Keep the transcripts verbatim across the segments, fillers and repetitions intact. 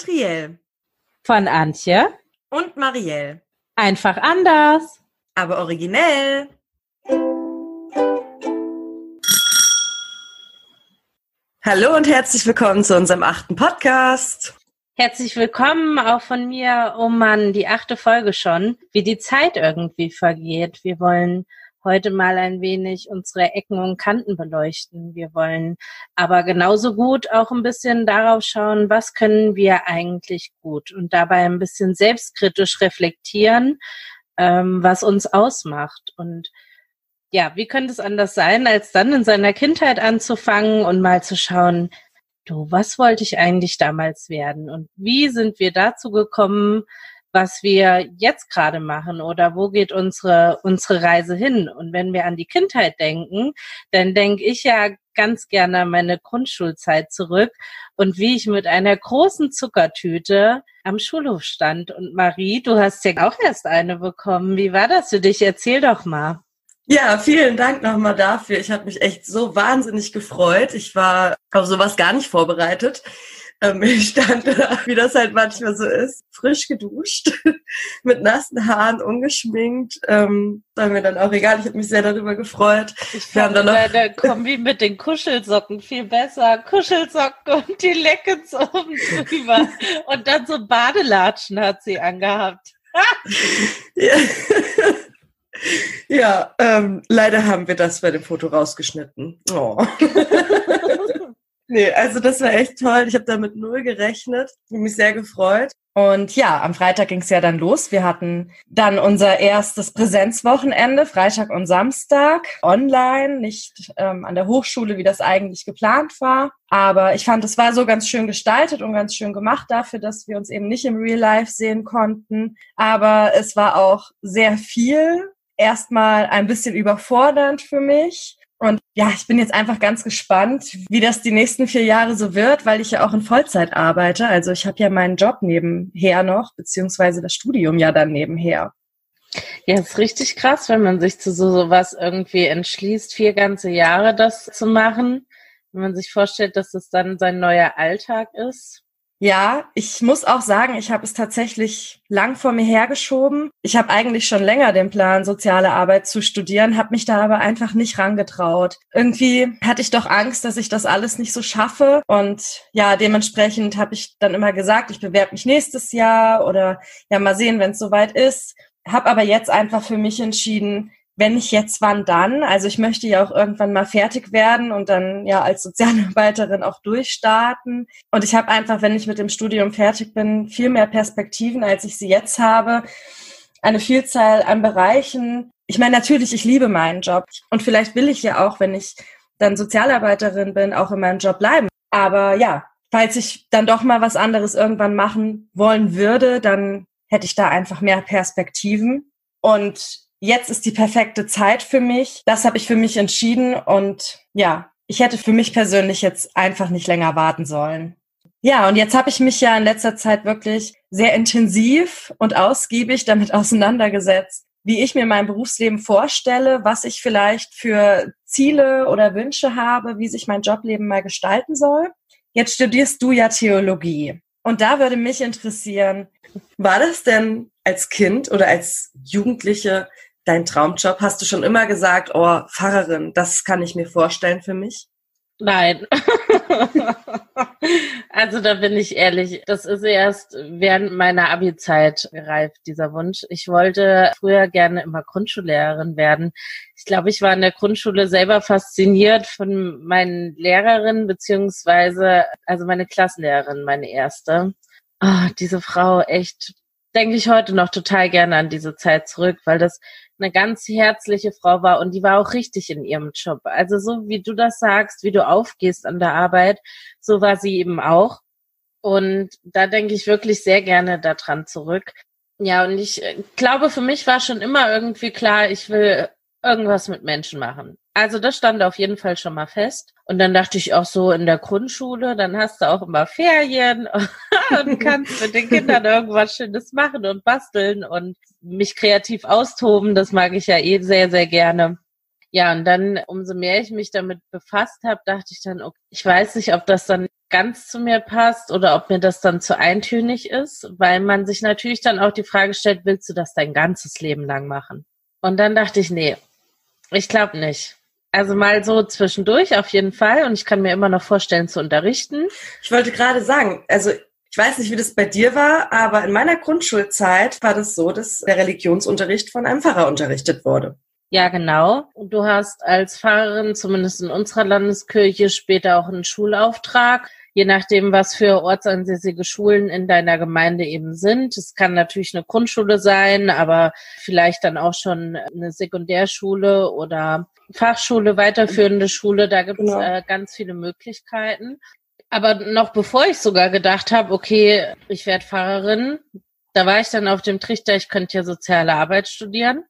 Triell. Von Antje. Und Marielle. Einfach anders. Aber originell. Hallo und herzlich willkommen zu unserem achten Podcast. Herzlich willkommen auch von mir. Oh Mann, die achte Folge schon. Wie die Zeit irgendwie vergeht. Wir wollen heute mal ein wenig unsere Ecken und Kanten beleuchten. Wir wollen aber genauso gut auch ein bisschen darauf schauen, was können wir eigentlich gut und dabei ein bisschen selbstkritisch reflektieren, ähm, was uns ausmacht. Und ja, wie könnte es anders sein, als dann in seiner Kindheit anzufangen und mal zu schauen, du, was wollte ich eigentlich damals werden und wie sind wir dazu gekommen, was wir jetzt gerade machen oder wo geht unsere unsere Reise hin? Und wenn wir an die Kindheit denken, dann denke ich ja ganz gerne an meine Grundschulzeit zurück und wie ich mit einer großen Zuckertüte am Schulhof stand. Und Marie, du hast ja auch erst eine bekommen. Wie war das für dich? Erzähl doch mal. Ja, vielen Dank nochmal dafür. Ich habe mich echt so wahnsinnig gefreut. Ich war auf sowas gar nicht vorbereitet. Ich stand da, wie das halt manchmal so ist, frisch geduscht, mit nassen Haaren, ungeschminkt. Ähm, war mir dann auch egal, ich habe mich sehr darüber gefreut. Ich fand dann noch deine Kombi mit den Kuschelsocken viel besser. Kuschelsocken und die Leggings oben drüber. Und dann so Badelatschen hat sie angehabt. Ja, ja ähm, leider haben wir das bei dem Foto rausgeschnitten. Oh. Nee, also das war echt toll. Ich habe damit null gerechnet. Ich habe mich sehr gefreut. Und ja, am Freitag ging es ja dann los. Wir hatten dann unser erstes Präsenzwochenende, Freitag und Samstag, online, nicht ähm, an der Hochschule, wie das eigentlich geplant war. Aber ich fand, es war so ganz schön gestaltet und ganz schön gemacht dafür, dass wir uns eben nicht im Real Life sehen konnten. Aber es war auch sehr viel. Erstmal ein bisschen überfordernd für mich. Und ja, ich bin jetzt einfach ganz gespannt, wie das die nächsten vier Jahre so wird, weil ich ja auch in Vollzeit arbeite. Also ich habe ja meinen Job nebenher noch, beziehungsweise das Studium ja dann nebenher. Ja, es ist richtig krass, wenn man sich zu so sowas irgendwie entschließt, vier ganze Jahre das zu machen. Wenn man sich vorstellt, dass es dann sein neuer Alltag ist. Ja, ich muss auch sagen, ich habe es tatsächlich lang vor mir hergeschoben. Ich habe eigentlich schon länger den Plan, soziale Arbeit zu studieren, habe mich da aber einfach nicht rangetraut. Irgendwie hatte ich doch Angst, dass ich das alles nicht so schaffe. Und ja, dementsprechend habe ich dann immer gesagt, ich bewerbe mich nächstes Jahr oder ja, mal sehen, wenn es soweit ist. Habe aber jetzt einfach für mich entschieden, wenn nicht jetzt, wann dann? Also ich möchte ja auch irgendwann mal fertig werden und dann ja als Sozialarbeiterin auch durchstarten. Und ich habe einfach, wenn ich mit dem Studium fertig bin, viel mehr Perspektiven, als ich sie jetzt habe. Eine Vielzahl an Bereichen. Ich meine, natürlich, ich liebe meinen Job. Und vielleicht will ich ja auch, wenn ich dann Sozialarbeiterin bin, auch in meinem Job bleiben. Aber ja, falls ich dann doch mal was anderes irgendwann machen wollen würde, dann hätte ich da einfach mehr Perspektiven. Und jetzt ist die perfekte Zeit für mich. Das habe ich für mich entschieden und ja, ich hätte für mich persönlich jetzt einfach nicht länger warten sollen. Ja, und jetzt habe ich mich ja in letzter Zeit wirklich sehr intensiv und ausgiebig damit auseinandergesetzt, wie ich mir mein Berufsleben vorstelle, was ich vielleicht für Ziele oder Wünsche habe, wie sich mein Jobleben mal gestalten soll. Jetzt studierst du ja Theologie. Und da würde mich interessieren, war das denn als Kind oder als Jugendliche dein Traumjob? Hast du schon immer gesagt, oh, Pfarrerin, das kann ich mir vorstellen für mich? Nein. Also da bin ich ehrlich, das ist erst während meiner Abi-Zeit gereift, dieser Wunsch. Ich wollte früher gerne immer Grundschullehrerin werden. Ich glaube, ich war in der Grundschule selber fasziniert von meinen Lehrerinnen, beziehungsweise, also meine Klassenlehrerin, meine erste. Oh, diese Frau, echt, denke ich heute noch total gerne an diese Zeit zurück, weil das eine ganz herzliche Frau war und die war auch richtig in ihrem Job. Also so wie du das sagst, wie du aufgehst an der Arbeit, so war sie eben auch. Und da denke ich wirklich sehr gerne daran zurück. Ja, und ich glaube, für mich war schon immer irgendwie klar, ich will irgendwas mit Menschen machen. Also das stand auf jeden Fall schon mal fest. Und dann dachte ich auch so in der Grundschule, dann hast du auch immer Ferien und kannst mit den Kindern irgendwas Schönes machen und basteln und mich kreativ austoben. Das mag ich ja eh sehr, sehr gerne. Ja, und dann, umso mehr ich mich damit befasst habe, dachte ich dann, okay, ich weiß nicht, ob das dann ganz zu mir passt oder ob mir das dann zu eintönig ist, weil man sich natürlich dann auch die Frage stellt, willst du das dein ganzes Leben lang machen? Und dann dachte ich, nee, ich glaube nicht. Also mal so zwischendurch auf jeden Fall und ich kann mir immer noch vorstellen zu unterrichten. Ich wollte gerade sagen, also ich weiß nicht, wie das bei dir war, aber in meiner Grundschulzeit war das so, dass der Religionsunterricht von einem Pfarrer unterrichtet wurde. Ja, genau. Und du hast als Pfarrerin, zumindest in unserer Landeskirche, später auch einen Schulauftrag, je nachdem, was für ortsansässige Schulen in deiner Gemeinde eben sind. Es kann natürlich eine Grundschule sein, aber vielleicht dann auch schon eine Sekundärschule oder Fachschule, weiterführende Schule. Da gibt es genau. äh, ganz viele Möglichkeiten. Aber noch bevor ich sogar gedacht habe, okay, ich werde Pfarrerin, da war ich dann auf dem Trichter, ich könnte ja soziale Arbeit studieren.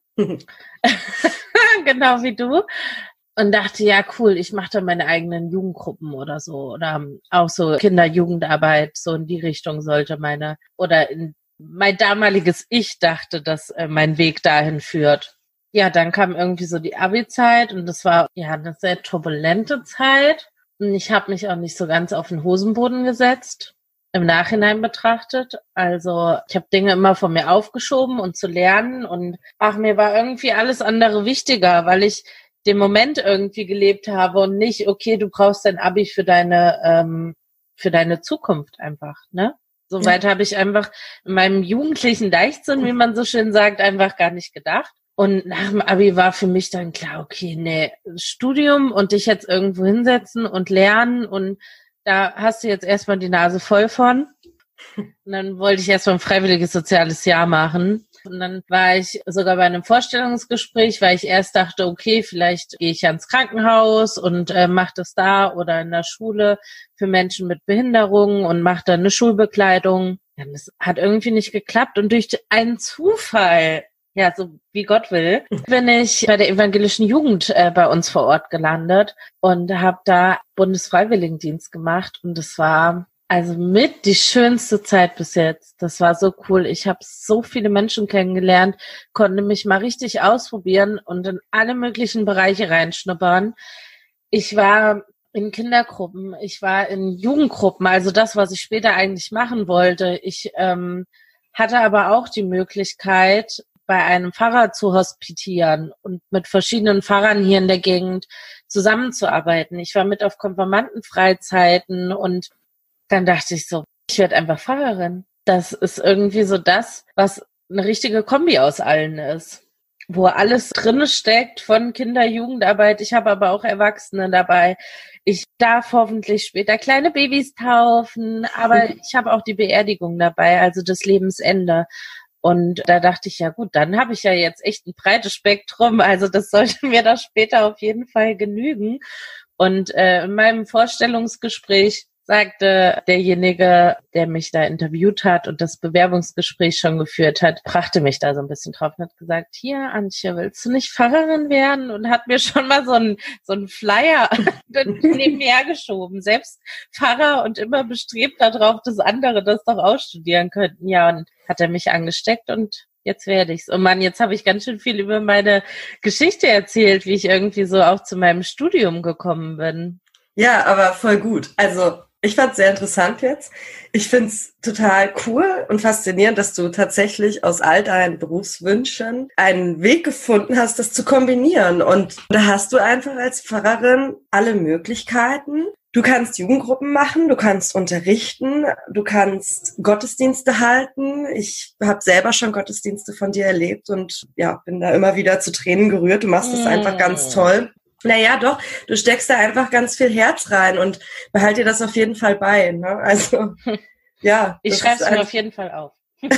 Genau wie du. Und dachte, ja cool, ich mache dann meine eigenen Jugendgruppen oder so. Oder auch so Kinder-Jugendarbeit, so in die Richtung sollte meine, oder in, mein damaliges Ich dachte, dass äh, mein Weg dahin führt. Ja, dann kam irgendwie so die Abi-Zeit und das war ja eine sehr turbulente Zeit. Und ich habe mich auch nicht so ganz auf den Hosenboden gesetzt, im Nachhinein betrachtet. Also ich habe Dinge immer von mir aufgeschoben und zu lernen. Und ach, mir war irgendwie alles andere wichtiger, weil ich den Moment irgendwie gelebt habe und nicht, okay, du brauchst dein Abi für deine ähm, für deine Zukunft einfach, ne? Soweit ja. habe ich einfach in meinem jugendlichen Leichtsinn, wie man so schön sagt, einfach gar nicht gedacht. Und nach dem Abi war für mich dann klar, okay, nee, Studium und dich jetzt irgendwo hinsetzen und lernen und da hast du jetzt erstmal die Nase voll von. Und dann wollte ich erstmal ein freiwilliges soziales Jahr machen. Und dann war ich sogar bei einem Vorstellungsgespräch, weil ich erst dachte, okay, vielleicht gehe ich ja ins Krankenhaus und äh, mache das da oder in der Schule für Menschen mit Behinderung und mache dann eine Schulbekleidung. Ja, das hat irgendwie nicht geklappt und durch einen Zufall, ja, so wie Gott will, bin ich bei der evangelischen Jugend äh, bei uns vor Ort gelandet und habe da Bundesfreiwilligendienst gemacht und das war also mit die schönste Zeit bis jetzt. Das war so cool. Ich habe so viele Menschen kennengelernt, konnte mich mal richtig ausprobieren und in alle möglichen Bereiche reinschnuppern. Ich war in Kindergruppen, ich war in Jugendgruppen, also das, was ich später eigentlich machen wollte. Ich ähm, hatte aber auch die Möglichkeit, bei einem Pfarrer zu hospitieren und mit verschiedenen Pfarrern hier in der Gegend zusammenzuarbeiten. Ich war mit auf Konfirmandenfreizeiten und dann dachte ich so, ich werde einfach Pfarrerin. Das ist irgendwie so das, was eine richtige Kombi aus allen ist, wo alles drin steckt von Kinder-, Jugendarbeit. Ich habe aber auch Erwachsene dabei. Ich darf hoffentlich später kleine Babys taufen, aber ich habe auch die Beerdigung dabei, also das Lebensende. Und da dachte ich, ja gut, dann habe ich ja jetzt echt ein breites Spektrum, also das sollte mir da später auf jeden Fall genügen. Und äh, in meinem Vorstellungsgespräch sagte derjenige, der mich da interviewt hat und das Bewerbungsgespräch schon geführt hat, brachte mich da so ein bisschen drauf und hat gesagt, hier, Antje, willst du nicht Pfarrerin werden? Und hat mir schon mal so einen so einen Flyer nebenher geschoben. Selbst Pfarrer und immer bestrebt darauf, dass andere das doch ausstudieren könnten. Ja, und hat er mich angesteckt und jetzt werde ich's. Und Mann, jetzt habe ich ganz schön viel über meine Geschichte erzählt, wie ich irgendwie so auch zu meinem Studium gekommen bin. Ja, aber voll gut. Also ich fand es sehr interessant jetzt. Ich finde es total cool und faszinierend, dass du tatsächlich aus all deinen Berufswünschen einen Weg gefunden hast, das zu kombinieren. Und da hast du einfach als Pfarrerin alle Möglichkeiten. Du kannst Jugendgruppen machen, du kannst unterrichten, du kannst Gottesdienste halten. Ich habe selber schon Gottesdienste von dir erlebt und ja, bin da immer wieder zu Tränen gerührt. Du machst das einfach ganz toll. Naja, doch, du steckst da einfach ganz viel Herz rein und behalt dir das auf jeden Fall bei. Ne? Also, ja. Ich schreibe es mir auf jeden Fall auf.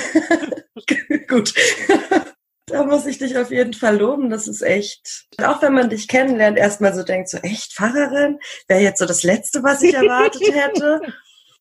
Gut. Da muss ich dich auf jeden Fall loben. Das ist echt, auch wenn man dich kennenlernt, erstmal so denkt, so echt Pfarrerin? Wäre jetzt so das Letzte, was ich erwartet hätte.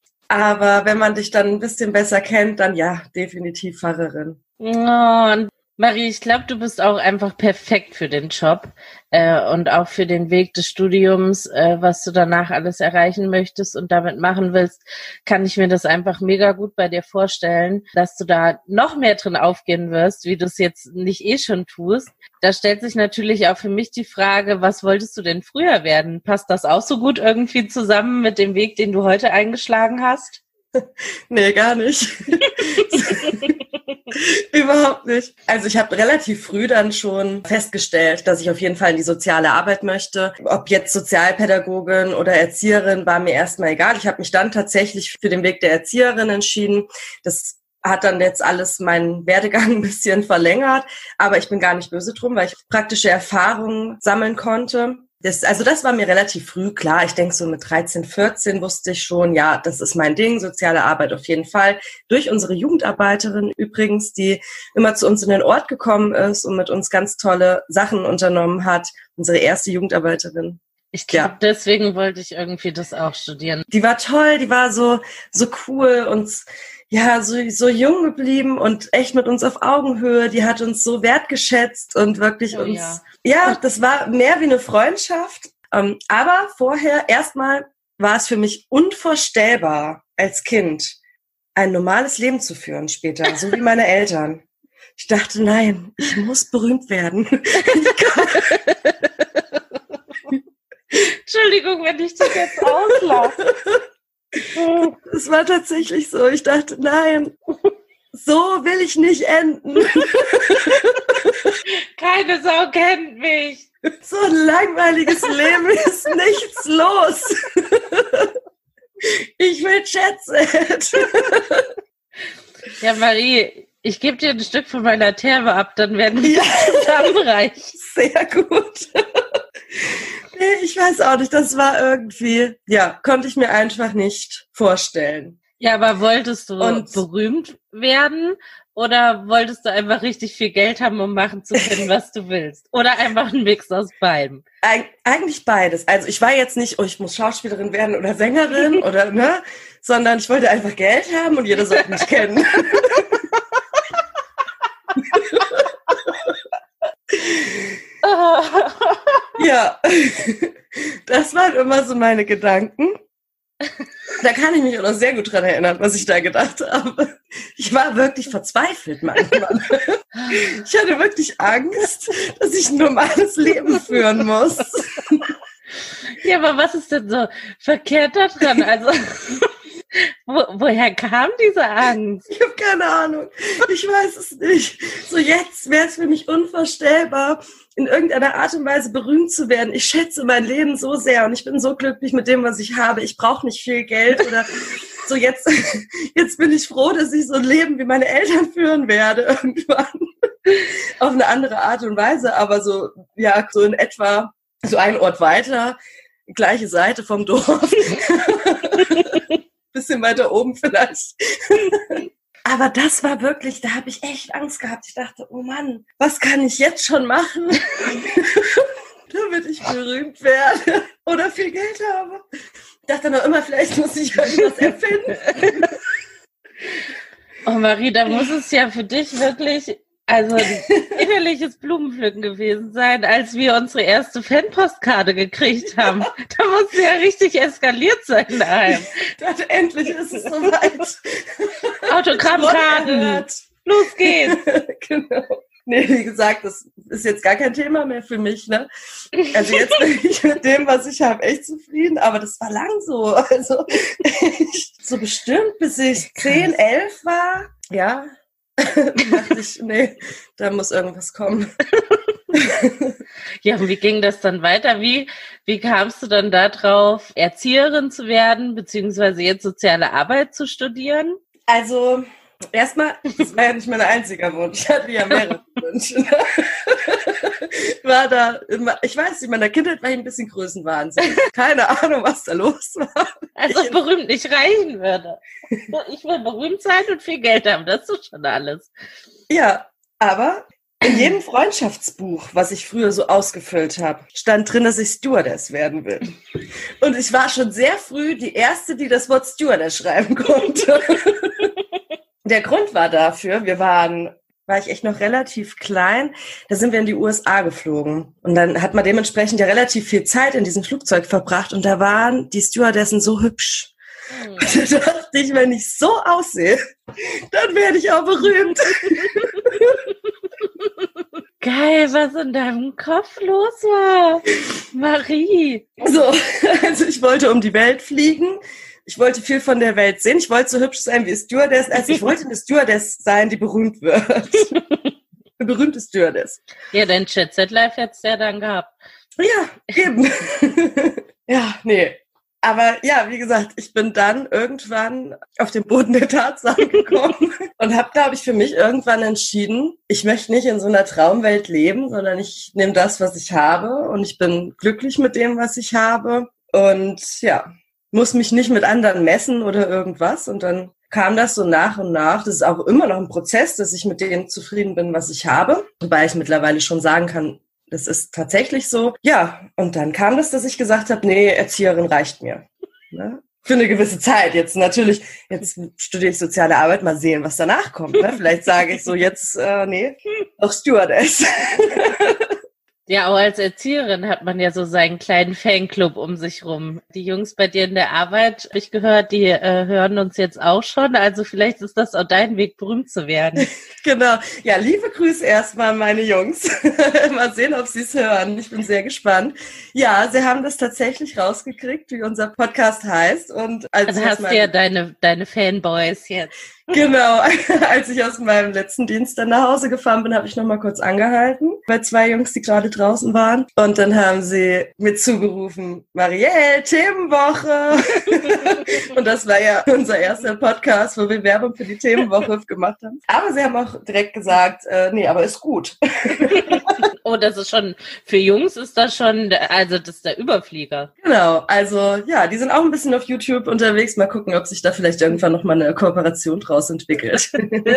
Aber wenn man dich dann ein bisschen besser kennt, dann ja, definitiv Pfarrerin. Oh, Marie, ich glaube, du bist auch einfach perfekt für den Job äh, und auch für den Weg des Studiums, äh, was du danach alles erreichen möchtest und damit machen willst, kann ich mir das einfach mega gut bei dir vorstellen, dass du da noch mehr drin aufgehen wirst, wie du es jetzt nicht eh schon tust. Da stellt sich natürlich auch für mich die Frage, was wolltest du denn früher werden? Passt das auch so gut irgendwie zusammen mit dem Weg, den du heute eingeschlagen hast? Nee, gar nicht. Überhaupt nicht. Also ich habe relativ früh dann schon festgestellt, dass ich auf jeden Fall in die soziale Arbeit möchte. Ob jetzt Sozialpädagogin oder Erzieherin, war mir erstmal egal. Ich habe mich dann tatsächlich für den Weg der Erzieherin entschieden. Das hat dann jetzt alles meinen Werdegang ein bisschen verlängert, aber ich bin gar nicht böse drum, weil ich praktische Erfahrungen sammeln konnte. Das, also das war mir relativ früh klar. Ich denke, so mit dreizehn, vierzehn wusste ich schon, ja, das ist mein Ding, soziale Arbeit auf jeden Fall. Durch unsere Jugendarbeiterin übrigens, die immer zu uns in den Ort gekommen ist und mit uns ganz tolle Sachen unternommen hat. Unsere erste Jugendarbeiterin. Ich glaube, ja. Deswegen wollte ich irgendwie das auch studieren. Die war toll, die war so so cool und ja, so, so jung geblieben und echt mit uns auf Augenhöhe. Die hat uns so wertgeschätzt und wirklich oh, uns, ja. ja, das war mehr wie eine Freundschaft. Ähm, aber vorher, erstmal war es für mich unvorstellbar, als Kind ein normales Leben zu führen später, so wie meine Eltern. Ich dachte, nein, ich muss berühmt werden. Entschuldigung, wenn ich dich jetzt auslache. Es war tatsächlich so. Ich dachte, nein, so will ich nicht enden. Keine Sau kennt mich. So ein langweiliges Leben ist nichts los. Ich will Jet-Set. Ja, Marie, ich gebe dir ein Stück von meiner Therme ab, dann werden wir ja zusammenreichen. Sehr gut. Nee, ich weiß auch nicht, das war irgendwie, ja, konnte ich mir einfach nicht vorstellen. Ja, aber wolltest du Und berühmt werden oder wolltest du einfach richtig viel Geld haben, um machen zu können, was du willst? Oder einfach ein Mix aus beidem? Eig- eigentlich beides. Also ich war jetzt nicht, oh, ich muss Schauspielerin werden oder Sängerin oder, ne, sondern ich wollte einfach Geld haben und jeder sollte mich kennen. Ja, das waren immer so meine Gedanken. Da kann ich mich auch noch sehr gut dran erinnern, was ich da gedacht habe. Ich war wirklich verzweifelt manchmal. Ich hatte wirklich Angst, dass ich ein normales Leben führen muss. Ja, aber was ist denn so verkehrt da dran? Also, wo, woher kam diese Angst? Ich habe keine Ahnung. Ich weiß es nicht. So jetzt wäre es für mich unvorstellbar, in irgendeiner Art und Weise berühmt zu werden. Ich schätze mein Leben so sehr und ich bin so glücklich mit dem, was ich habe. Ich brauche nicht viel Geld oder so. Jetzt, jetzt bin ich froh, dass ich so ein Leben wie meine Eltern führen werde irgendwann. Auf eine andere Art und Weise, aber so, ja, so in etwa so ein Ort weiter, gleiche Seite vom Dorf. Bisschen weiter oben vielleicht. Aber das war wirklich, da habe ich echt Angst gehabt. Ich dachte, oh Mann, was kann ich jetzt schon machen, damit ich berühmt werde oder viel Geld habe. Ich dachte noch immer, vielleicht muss ich irgendwas erfinden. Oh Marie, da muss es ja für dich wirklich also ein innerliches Blumenpflücken gewesen sein, als wir unsere erste Fanpostkarte gekriegt haben. Da musste ja richtig eskaliert sein daheim. Ich dachte, endlich ist es soweit. Autogrammkarten. Los geht's. Genau. Nee, wie gesagt, das ist jetzt gar kein Thema mehr für mich, ne? Also jetzt bin ich mit dem, was ich habe, echt zufrieden, aber das war lang so. Also echt, so bestimmt, bis ich zehn, elf war, ja, dachte ich, nee, da muss irgendwas kommen. Ja, und wie ging das dann weiter? Wie, wie kamst du dann da drauf, Erzieherin zu werden, beziehungsweise jetzt soziale Arbeit zu studieren? Also, erstmal, das war ja nicht mein einziger Wunsch. Ich hatte ja mehrere Wünsche. War da immer, ich weiß nicht, in meiner Kindheit war ich ein bisschen Größenwahnsinn. Keine Ahnung, was da los war. Also ich berühmt nicht reichen würde. Ich will berühmt sein und viel Geld haben, das ist schon alles. Ja, aber in jedem Freundschaftsbuch, was ich früher so ausgefüllt habe, stand drin, dass ich Stewardess werden will. Und ich war schon sehr früh die Erste, die das Wort Stewardess schreiben konnte. Der Grund war dafür, wir waren war ich echt noch relativ klein. Da sind wir in die U S A geflogen. Und dann hat man dementsprechend ja relativ viel Zeit in diesem Flugzeug verbracht. Und da waren die Stewardessen so hübsch. Hm. Und da dachte ich, wenn ich so aussehe, dann werde ich auch berühmt. Geil, was in deinem Kopf los war, Marie. So, also ich wollte um die Welt fliegen. Ich wollte viel von der Welt sehen. Ich wollte so hübsch sein wie Stewardess. Also ich wollte eine Stewardess sein, die berühmt wird. Eine berühmte Stewardess. Ja, dein Jet-Set-Life hättest du ja dann gehabt. Ja, eben. Ja, nee. Aber ja, wie gesagt, ich bin dann irgendwann auf den Boden der Tatsachen gekommen und habe, glaube ich, für mich irgendwann entschieden, ich möchte nicht in so einer Traumwelt leben, sondern ich nehme das, was ich habe und ich bin glücklich mit dem, was ich habe und ja, muss mich nicht mit anderen messen oder irgendwas. Und dann kam das so nach und nach. Das ist auch immer noch ein Prozess, dass ich mit dem zufrieden bin, was ich habe, wobei ich mittlerweile schon sagen kann, das ist tatsächlich so. Ja, und dann kam das, dass ich gesagt habe, nee, Erzieherin reicht mir. Ne? Für eine gewisse Zeit. Jetzt natürlich, jetzt studiere ich soziale Arbeit, mal sehen, was danach kommt. Ne? Vielleicht sage ich so jetzt, äh, nee, auch Stewardess. Ja, auch als Erzieherin hat man ja so seinen kleinen Fanclub um sich rum. Die Jungs bei dir in der Arbeit, habe ich gehört, die äh, hören uns jetzt auch schon. Also vielleicht ist das auch dein Weg, berühmt zu werden. Genau. Ja, liebe Grüße erstmal, meine Jungs. Mal sehen, ob sie es hören. Ich bin sehr gespannt. Ja, sie haben das tatsächlich rausgekriegt, wie unser Podcast heißt. Und als also hast du ja deine, deine Fanboys jetzt. Genau, als ich aus meinem letzten Dienst dann nach Hause gefahren bin, habe ich noch mal kurz angehalten bei zwei Jungs, die gerade draußen waren. Und dann haben sie mir zugerufen, Marielle, Themenwoche. Und das war ja unser erster Podcast, wo wir Werbung für die Themenwoche gemacht haben. Aber sie haben auch direkt gesagt, äh, nee, aber ist gut. Oh, das ist schon, für Jungs ist das schon, also das ist der Überflieger. Genau, also ja, die sind auch ein bisschen auf YouTube unterwegs. Mal gucken, ob sich da vielleicht irgendwann noch mal eine Kooperation draus entwickelt.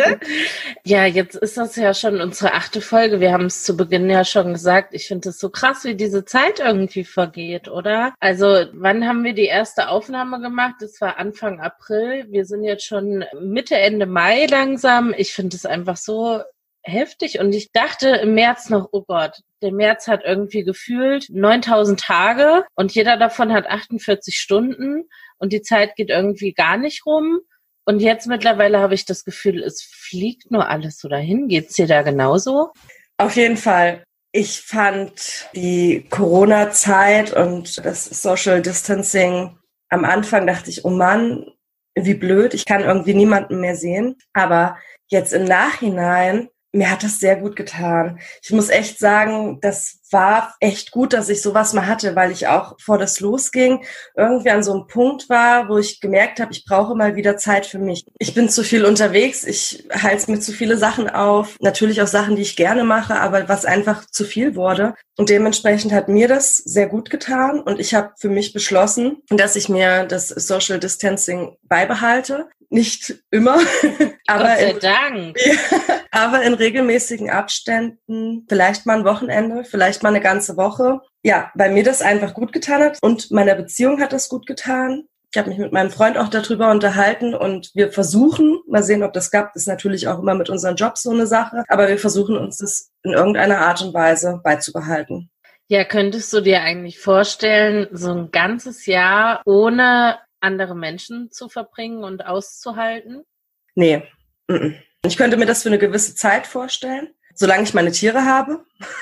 Ja, jetzt ist das ja schon unsere achte Folge. Wir haben es zu Beginn ja schon gesagt. Ich finde es so krass, wie diese Zeit irgendwie vergeht, oder? Also wann haben wir die erste Aufnahme gemacht? Das war Anfang April. Wir sind jetzt schon Mitte, Ende Mai langsam. Ich finde es einfach so heftig. Und ich dachte im März noch, oh Gott, der März hat irgendwie gefühlt neuntausend Tage und jeder davon hat achtundvierzig Stunden und die Zeit geht irgendwie gar nicht rum. Und jetzt mittlerweile habe ich das Gefühl, es fliegt nur alles so dahin. Geht's dir da genauso? Auf jeden Fall. Ich fand die Corona-Zeit und das Social Distancing am Anfang dachte ich, oh Mann, wie blöd, ich kann irgendwie niemanden mehr sehen. Aber jetzt im Nachhinein, mir hat das sehr gut getan. Ich muss echt sagen, das war echt gut, dass ich sowas mal hatte, weil ich auch, bevor das losging, irgendwie an so einem Punkt war, wo ich gemerkt habe, ich brauche mal wieder Zeit für mich. Ich bin zu viel unterwegs, ich halte mir zu viele Sachen auf, natürlich auch Sachen, die ich gerne mache, aber was einfach zu viel wurde. Und dementsprechend hat mir das sehr gut getan und ich habe für mich beschlossen, dass ich mir das Social Distancing beibehalte. Nicht immer, aber, Gott sei in, Dank. Ja, aber in regelmäßigen Abständen, vielleicht mal ein Wochenende, vielleicht mal eine ganze Woche. Ja, weil mir das einfach gut getan hat und meiner Beziehung hat das gut getan. Ich habe mich mit meinem Freund auch darüber unterhalten und wir versuchen, mal sehen, ob das klappt, ist natürlich auch immer mit unseren Jobs so eine Sache, aber wir versuchen uns das in irgendeiner Art und Weise beizubehalten. Ja, könntest du dir eigentlich vorstellen, so ein ganzes Jahr ohne andere Menschen zu verbringen und auszuhalten? Nee. Ich könnte mir das für eine gewisse Zeit vorstellen, solange ich meine Tiere habe.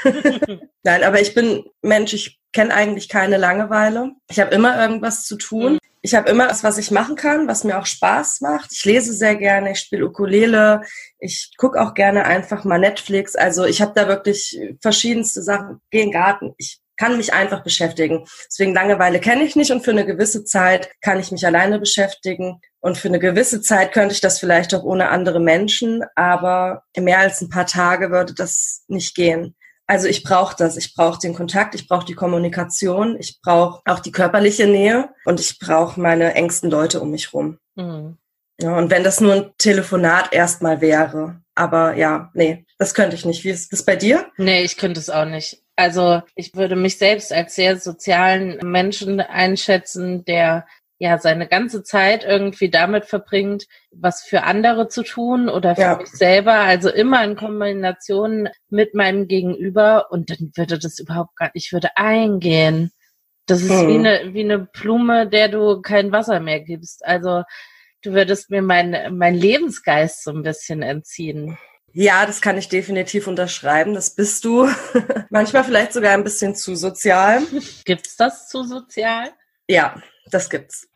Nein, aber ich bin Mensch, ich kenne eigentlich keine Langeweile. Ich habe immer irgendwas zu tun. Mhm. Ich habe immer was, was ich machen kann, was mir auch Spaß macht. Ich lese sehr gerne, ich spiele Ukulele, ich gucke auch gerne einfach mal Netflix. Also ich habe da wirklich verschiedenste Sachen. Gehe in den Garten. Ich kann mich einfach beschäftigen. Deswegen Langeweile kenne ich nicht und für eine gewisse Zeit kann ich mich alleine beschäftigen. Und für eine gewisse Zeit könnte ich das vielleicht auch ohne andere Menschen, aber mehr als ein paar Tage würde das nicht gehen. Also ich brauche das. Ich brauche den Kontakt, ich brauche die Kommunikation, ich brauche auch die körperliche Nähe und ich brauche meine engsten Leute um mich rum. Mhm. Ja, und wenn das nur ein Telefonat erstmal wäre. Aber ja, nee, das könnte ich nicht. Wie ist das bei dir? Nee, ich könnte es auch nicht. Also ich würde mich selbst als sehr sozialen Menschen einschätzen, der ja seine ganze Zeit irgendwie damit verbringt, was für andere zu tun oder für Ja. mich selber, also immer in Kombination mit meinem Gegenüber, und dann würde das überhaupt gar nicht, ich würde eingehen. Das ist Hm. wie eine wie eine Blume, der du kein Wasser mehr gibst. Also du würdest mir mein mein Lebensgeist so ein bisschen entziehen. Ja, das kann ich definitiv unterschreiben. Das bist du. Manchmal vielleicht sogar ein bisschen zu sozial. Gibt's das zu sozial? Ja, das gibt's.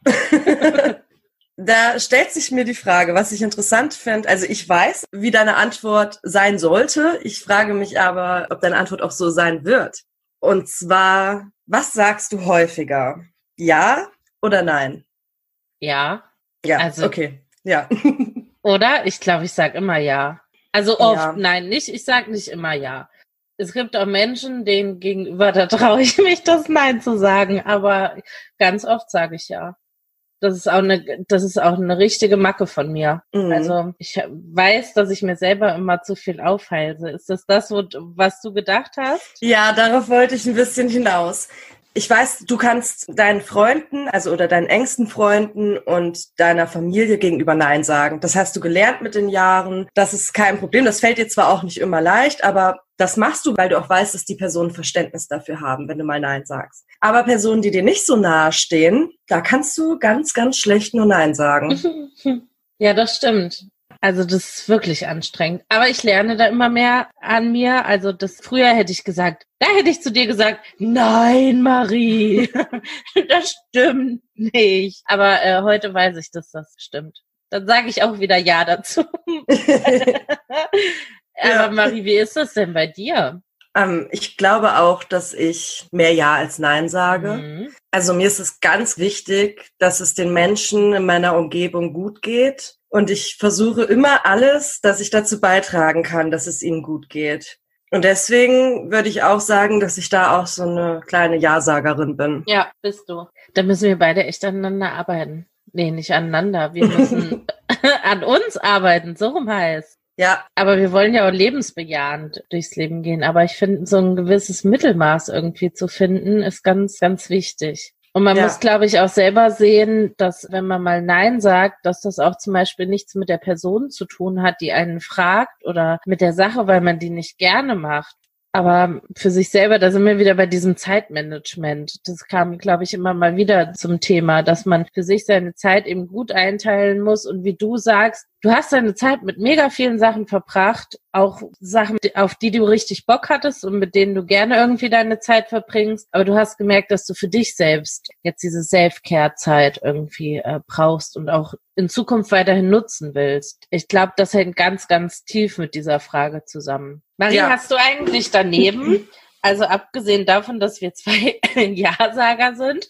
Da stellt sich mir die Frage, was ich interessant finde. Also ich weiß, wie deine Antwort sein sollte. Ich frage mich aber, ob deine Antwort auch so sein wird. Und zwar, was sagst du häufiger? Ja oder nein? Ja. Ja, Also- okay. Ja. Oder? Ich glaube, ich sag immer ja. Also oft, Ja. nein, nicht. Ich sag nicht immer ja. Es gibt auch Menschen, denen gegenüber, da traue ich mich, das Nein zu sagen. Aber ganz oft sage ich ja. Das ist auch eine, das ist auch eine richtige Macke von mir. Mhm. Also ich weiß, dass ich mir selber immer zu viel aufhalse. Ist das das, was du gedacht hast? Ja, darauf wollte ich ein bisschen hinaus. Ich weiß, du kannst deinen Freunden, also oder deinen engsten Freunden und deiner Familie gegenüber Nein sagen. Das hast du gelernt mit den Jahren. Das ist kein Problem. Das fällt dir zwar auch nicht immer leicht, aber das machst du, weil du auch weißt, dass die Personen Verständnis dafür haben, wenn du mal Nein sagst. Aber Personen, die dir nicht so nahe stehen, da kannst du ganz, ganz schlecht nur Nein sagen. Ja, das stimmt. Also das ist wirklich anstrengend. Aber ich lerne da immer mehr an mir. Also das früher hätte ich gesagt, da hätte ich zu dir gesagt, nein, Marie, das stimmt nicht. Aber äh, heute weiß ich, dass das stimmt. Dann sage ich auch wieder ja dazu. Aber Ja. Marie, wie ist das denn bei dir? Ähm, ich glaube auch, dass ich mehr Ja als Nein sage. Mhm. Also mir ist es ganz wichtig, dass es den Menschen in meiner Umgebung gut geht. Und ich versuche immer alles, dass ich dazu beitragen kann, dass es ihnen gut geht. Und deswegen würde ich auch sagen, dass ich da auch so eine kleine Ja-Sagerin bin. Ja, bist du. Da müssen wir beide echt aneinander arbeiten. Nee, nicht aneinander. Wir müssen an uns arbeiten, so rum heißt. Ja, Aber wir wollen ja auch lebensbejahend durchs Leben gehen. Aber ich finde, so ein gewisses Mittelmaß irgendwie zu finden, ist ganz, ganz wichtig. Und man Ja. muss, glaube ich, auch selber sehen, dass wenn man mal Nein sagt, dass das auch zum Beispiel nichts mit der Person zu tun hat, die einen fragt, oder mit der Sache, weil man die nicht gerne macht. Aber für sich selber, da sind wir wieder bei diesem Zeitmanagement. Das kam, glaube ich, immer mal wieder zum Thema, dass man für sich seine Zeit eben gut einteilen muss. Und wie du sagst, du hast deine Zeit mit mega vielen Sachen verbracht, auch Sachen, auf die du richtig Bock hattest und mit denen du gerne irgendwie deine Zeit verbringst. Aber du hast gemerkt, dass du für dich selbst jetzt diese Self-Care-Zeit irgendwie äh, brauchst und auch in Zukunft weiterhin nutzen willst. Ich glaube, das hängt ganz, ganz tief mit dieser Frage zusammen. Marie, Ja. hast du eigentlich daneben, also abgesehen davon, dass wir zwei Ja-Sager sind,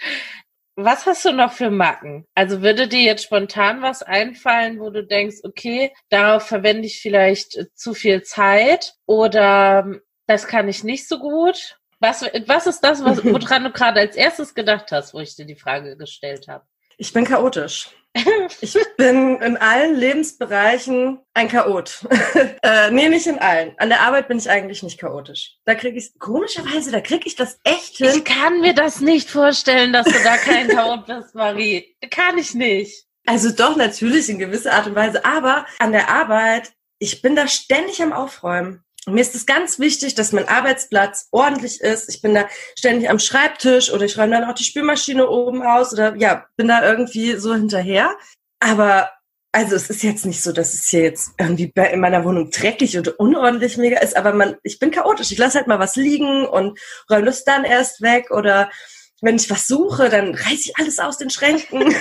was hast du noch für Macken? Also würde dir jetzt spontan was einfallen, wo du denkst, okay, darauf verwende ich vielleicht äh, zu viel Zeit, oder ähm, das kann ich nicht so gut? Was, was ist das, was, woran du gerade als erstes gedacht hast, wo ich dir die Frage gestellt habe? ich bin chaotisch. Ich bin in allen Lebensbereichen ein Chaot. äh, nee, nicht in allen. An der Arbeit bin ich eigentlich nicht chaotisch. Da kriege ich, komischerweise, da kriege ich das echt hin. Ich kann mir das nicht vorstellen, dass du da kein Chaot bist, Marie. Kann ich nicht. Also doch, natürlich in gewisser Art und Weise. Aber an der Arbeit, ich bin da ständig am Aufräumen. Und mir ist es ganz wichtig, dass mein Arbeitsplatz ordentlich ist. Ich bin da ständig am Schreibtisch oder ich räume dann auch die Spülmaschine oben aus oder ja, bin da irgendwie so hinterher. Aber also es ist jetzt nicht so, dass es hier jetzt irgendwie bei, in meiner Wohnung dreckig und unordentlich mega ist, aber man, ich bin chaotisch. Ich lasse halt mal was liegen und räume das dann erst weg, oder wenn ich was suche, dann reiße ich alles aus den Schränken.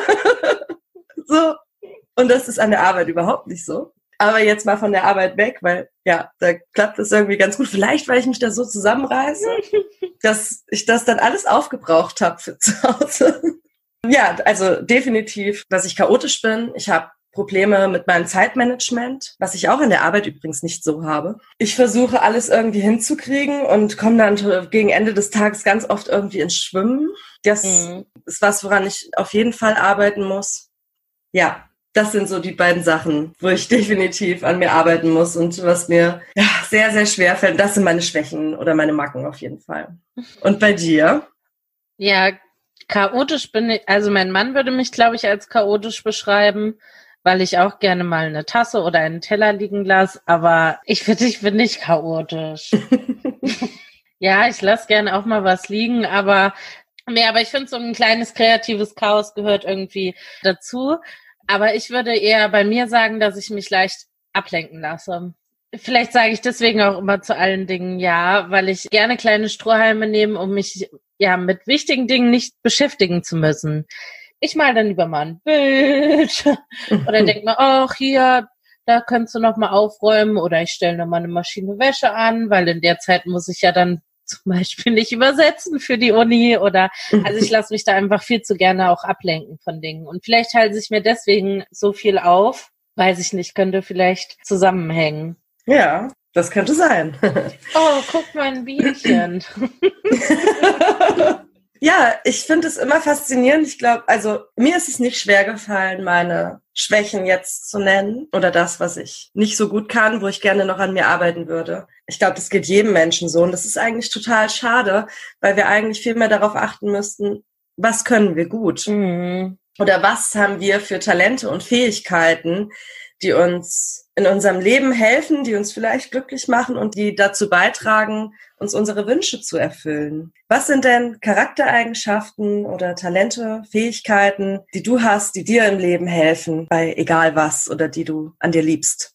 So. Und das ist an der Arbeit überhaupt nicht so. Aber jetzt mal von der Arbeit weg, weil ja, da klappt es irgendwie ganz gut. Vielleicht, weil ich mich da so zusammenreiße, dass ich das dann alles aufgebraucht habe für zu Hause. Ja, also definitiv, dass ich chaotisch bin. Ich habe Probleme mit meinem Zeitmanagement, was ich auch in der Arbeit übrigens nicht so habe. Ich versuche alles irgendwie hinzukriegen und komme dann gegen Ende des Tages ganz oft irgendwie ins Schwimmen. Das Mhm. ist was, woran ich auf jeden Fall arbeiten muss. Ja, das sind so die beiden Sachen, wo ich definitiv an mir arbeiten muss und was mir ja, sehr, sehr schwer fällt. Das sind meine Schwächen oder meine Macken auf jeden Fall. Und bei dir? Ja, Chaotisch bin ich, also mein Mann würde mich, glaube ich, als chaotisch beschreiben, weil ich auch gerne mal eine Tasse oder einen Teller liegen lasse, aber ich finde, ich bin nicht chaotisch. Ja, ich lasse gerne auch mal was liegen, aber nee, aber ich finde, so ein kleines kreatives Chaos gehört irgendwie dazu. Aber ich würde eher bei mir sagen, dass ich mich leicht ablenken lasse. Vielleicht sage ich deswegen auch immer zu allen Dingen ja, weil ich gerne kleine Strohhalme nehme, um mich ja mit wichtigen Dingen nicht beschäftigen zu müssen. Ich mal dann lieber mal ein Bild oder denke mir, ach hier, da könntest du noch mal aufräumen oder ich stelle noch mal eine Maschine Wäsche an, weil in der Zeit muss ich ja dann zum Beispiel nicht übersetzen für die Uni oder, also ich lasse mich da einfach viel zu gerne auch ablenken von Dingen und vielleicht halte ich mir deswegen so viel auf, weiß ich nicht, könnte vielleicht zusammenhängen. Ja, das könnte sein. Oh, guck mal, ein Bienchen. Ja, ich finde es immer faszinierend. Ich glaube, also mir ist es nicht schwer gefallen, meine Schwächen jetzt zu nennen oder das, was ich nicht so gut kann, wo ich gerne noch an mir arbeiten würde. Ich glaube, das geht jedem Menschen so und das ist eigentlich total schade, weil wir eigentlich viel mehr darauf achten müssten, was können wir gut? Mhm. Oder was haben wir für Talente und Fähigkeiten, die uns in unserem Leben helfen, die uns vielleicht glücklich machen und die dazu beitragen, uns unsere Wünsche zu erfüllen. Was sind denn Charaktereigenschaften oder Talente, Fähigkeiten, die du hast, die dir im Leben helfen, bei egal was oder die du an dir liebst?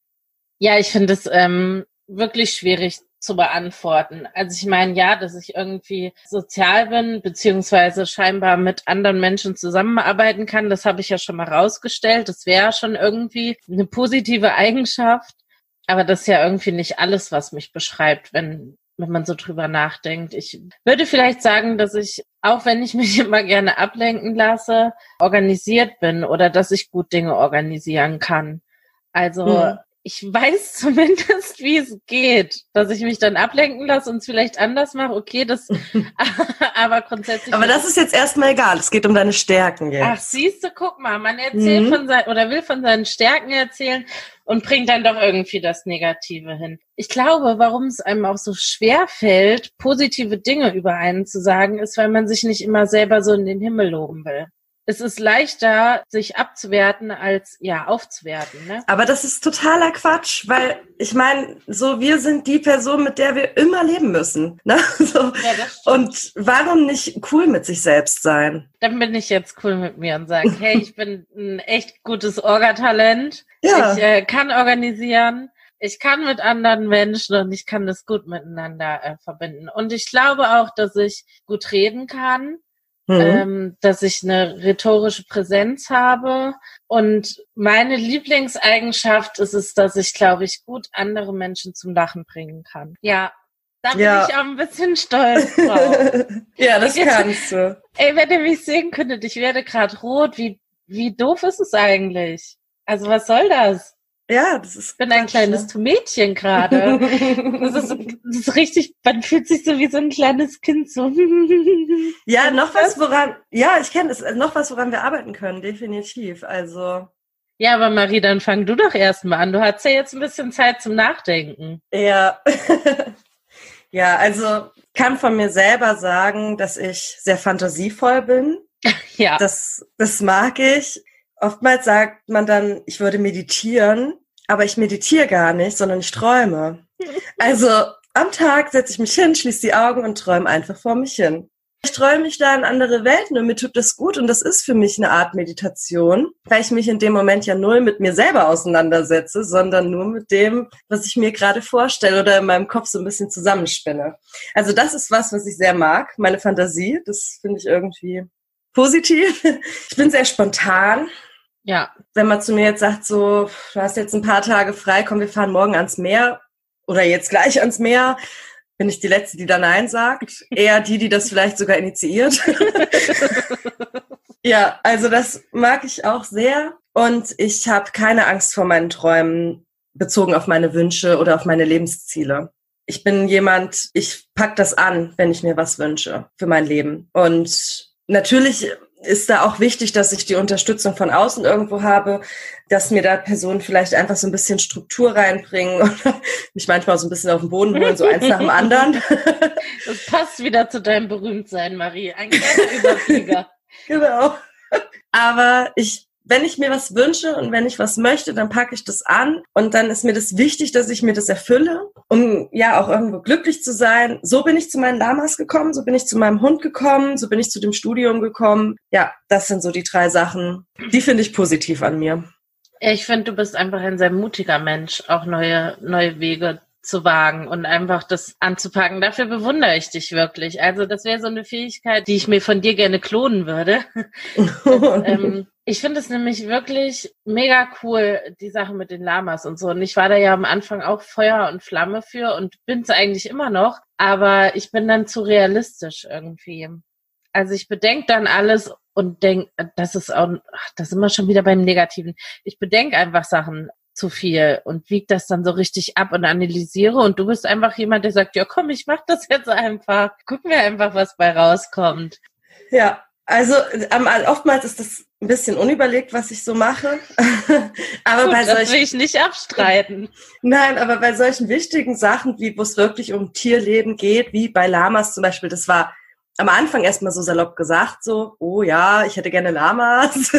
Ja, ich finde es ähm, wirklich schwierig zu beantworten. Also ich meine, ja, dass ich irgendwie sozial bin, beziehungsweise scheinbar mit anderen Menschen zusammenarbeiten kann, das habe ich ja schon mal rausgestellt. Das wäre schon irgendwie eine positive Eigenschaft, aber das ist ja irgendwie nicht alles, was mich beschreibt, wenn wenn man so drüber nachdenkt. Ich würde vielleicht sagen, dass ich, auch wenn ich mich immer gerne ablenken lasse, organisiert bin oder dass ich gut Dinge organisieren kann. Also mhm. Ich weiß zumindest, wie es geht, dass ich mich dann ablenken lasse und es vielleicht anders mache. Okay, das, aber grundsätzlich. Aber das ist jetzt erstmal egal. Es geht um deine Stärken jetzt. Ach, siehst du, guck mal, man erzählt mhm. von seinen, oder will von seinen Stärken erzählen und bringt dann doch irgendwie das Negative hin. Ich glaube, warum es einem auch so schwer fällt, positive Dinge über einen zu sagen, ist, weil man sich nicht immer selber so in den Himmel loben will. Es ist leichter, sich abzuwerten, als ja aufzuwerten. Ne? Aber das ist totaler Quatsch, weil ich meine, so wir sind die Person, mit der wir immer leben müssen. Ne? So. Ja, das stimmt. Und warum nicht cool mit sich selbst sein? Dann bin ich jetzt cool mit mir und sage, hey, ich bin ein echt gutes Orga-Talent. Ja. Ich äh, kann organisieren. Ich kann mit anderen Menschen und ich kann das gut miteinander äh, verbinden. Und ich glaube auch, dass ich gut reden kann. Mhm. Ähm, dass ich eine rhetorische Präsenz habe und meine Lieblingseigenschaft ist es, dass ich, glaube ich, gut andere Menschen zum Lachen bringen kann. Ja, da bin ja. ich auch ein bisschen stolz drauf. Ja, das jetzt, kannst du. Ey, wenn ihr mich sehen könntet, ich werde gerade rot. Wie, wie doof ist es eigentlich? Also was soll das? Ja, das ist. Ich bin ein Quatsch, kleines ne? Mädchen gerade. Das ist, das ist richtig, man fühlt sich so wie so ein kleines Kind so. Ja, noch was, woran, ja, ich kenne es, noch was, woran wir arbeiten können, definitiv, also. Ja, aber Marie, dann fang du doch erst mal an. Du hast ja jetzt ein bisschen Zeit zum Nachdenken. Ja. Ja, also, kann von mir selber sagen, dass ich sehr fantasievoll bin. Ja. Das, das mag ich. Oftmals sagt man dann, ich würde meditieren, aber ich meditiere gar nicht, sondern ich träume. Also am Tag setze ich mich hin, schließe die Augen und träume einfach vor mich hin. Ich träume mich da in andere Welten und mir tut das gut und das ist für mich eine Art Meditation, weil ich mich in dem Moment ja null mit mir selber auseinandersetze, sondern nur mit dem, was ich mir gerade vorstelle oder in meinem Kopf so ein bisschen zusammenspinne. Also das ist was, was ich sehr mag, meine Fantasie, das finde ich irgendwie positiv. Ich bin sehr spontan. Ja. Wenn man zu mir jetzt sagt, so, du hast jetzt ein paar Tage frei, komm, wir fahren morgen ans Meer oder jetzt gleich ans Meer, bin ich die Letzte, die da Nein sagt. Eher die, die das vielleicht sogar initiiert. Ja, also das mag ich auch sehr. Und ich habe keine Angst vor meinen Träumen bezogen auf meine Wünsche oder auf meine Lebensziele. Ich bin jemand, ich pack das an, wenn ich mir was wünsche für mein Leben. Und natürlich ist da auch wichtig, dass ich die Unterstützung von außen irgendwo habe, dass mir da Personen vielleicht einfach so ein bisschen Struktur reinbringen oder mich manchmal so ein bisschen auf den Boden holen, so eins nach dem anderen. Das passt wieder zu deinem Berühmtsein, Marie. Ein kleiner Überflieger. Genau. Aber ich wenn ich mir was wünsche und wenn ich was möchte, dann packe ich das an und dann ist mir das wichtig, dass ich mir das erfülle, um ja auch irgendwo glücklich zu sein. So bin ich zu meinen Lamas gekommen, so bin ich zu meinem Hund gekommen, so bin ich zu dem Studium gekommen. Ja, das sind so die drei Sachen, die finde ich positiv an mir. Ja, ich finde, du bist einfach ein sehr mutiger Mensch, auch neue, neue Wege zu wagen und einfach das anzupacken. Dafür bewundere ich dich wirklich. Also das wäre so eine Fähigkeit, die ich mir von dir gerne klonen würde. Und, ähm, ich finde es nämlich wirklich mega cool, die Sache mit den Lamas und so. Und ich war da ja am Anfang auch Feuer und Flamme für und bin es eigentlich immer noch. Aber ich bin dann zu realistisch irgendwie. Also ich bedenke dann alles und denke, das ist auch, ach, das sind wir schon wieder beim Negativen. Ich bedenke einfach Sachen zu viel und wiege das dann so richtig ab und analysiere und du bist einfach jemand, der sagt, ja komm, ich mach das jetzt einfach. Gucken wir einfach, was bei rauskommt. Ja, also ähm, oftmals ist das ein bisschen unüberlegt, was ich so mache. aber Gut, bei solchen, das will ich nicht abstreiten. Nein, aber bei solchen wichtigen Sachen, wie wo es wirklich um Tierleben geht, wie bei Lamas zum Beispiel, das war am Anfang erstmal so salopp gesagt, so, oh ja, ich hätte gerne Lamas.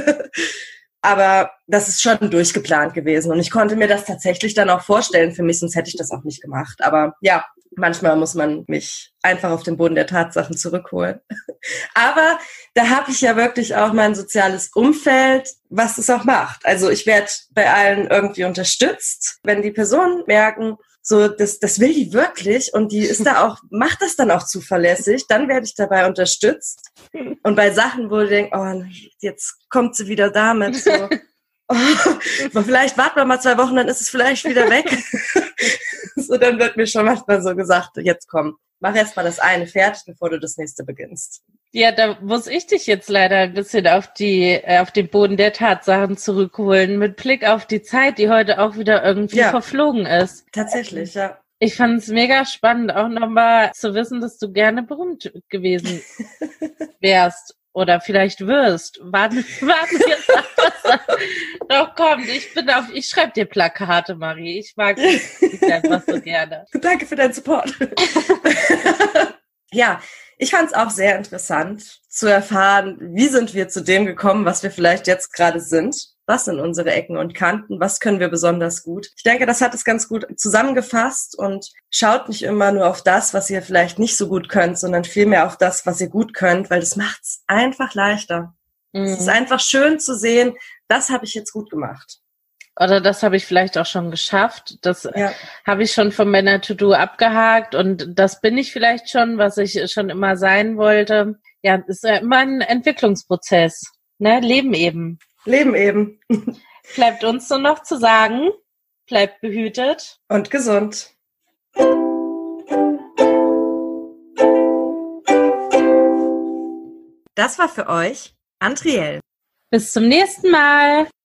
Aber das ist schon durchgeplant gewesen und ich konnte mir das tatsächlich dann auch vorstellen für mich, sonst hätte ich das auch nicht gemacht. Aber ja, manchmal muss man mich einfach auf den Boden der Tatsachen zurückholen. Aber da habe ich ja wirklich auch mein soziales Umfeld, was es auch macht. Also ich werde bei allen irgendwie unterstützt, wenn die Personen merken, so, das, das will die wirklich und die ist da auch, macht das dann auch zuverlässig, dann werde ich dabei unterstützt. Und bei Sachen, wo du denkst, oh, jetzt kommt sie wieder damit, so, oh, vielleicht warten wir mal zwei Wochen, dann ist es vielleicht wieder weg. So, dann wird mir schon manchmal so gesagt, jetzt komm, mach erst mal das eine fertig, bevor du das nächste beginnst. Ja, da muss ich dich jetzt leider ein bisschen auf die, äh, auf den Boden der Tatsachen zurückholen, mit Blick auf die Zeit, die heute auch wieder irgendwie ja. verflogen ist. Tatsächlich, ja. Ich fand es mega spannend, auch nochmal zu wissen, dass du gerne berühmt gewesen wärst oder vielleicht wirst. Warten, warten wir jetzt ab, was da noch kommt. Ich bin auf, ich schreibe dir Plakate, Marie. Ich mag dich einfach so gerne. Danke für deinen Support. Ja, ich fand es auch sehr interessant zu erfahren, wie sind wir zu dem gekommen, was wir vielleicht jetzt gerade sind. Was sind unsere Ecken und Kanten? Was können wir besonders gut? Ich denke, das hat es ganz gut zusammengefasst und schaut nicht immer nur auf das, was ihr vielleicht nicht so gut könnt, sondern vielmehr auf das, was ihr gut könnt, weil das macht es einfach leichter. Mhm. Es ist einfach schön zu sehen, das habe ich jetzt gut gemacht. Oder das habe ich vielleicht auch schon geschafft. Das ja. habe ich schon von meiner To-Do abgehakt und das bin ich vielleicht schon, was ich schon immer sein wollte. Ja, ist ja immer ein Entwicklungsprozess. Ne? Leben eben. Leben eben. Bleibt uns nur noch zu sagen, bleibt behütet. Und gesund. Das war für euch Andriel. Bis zum nächsten Mal.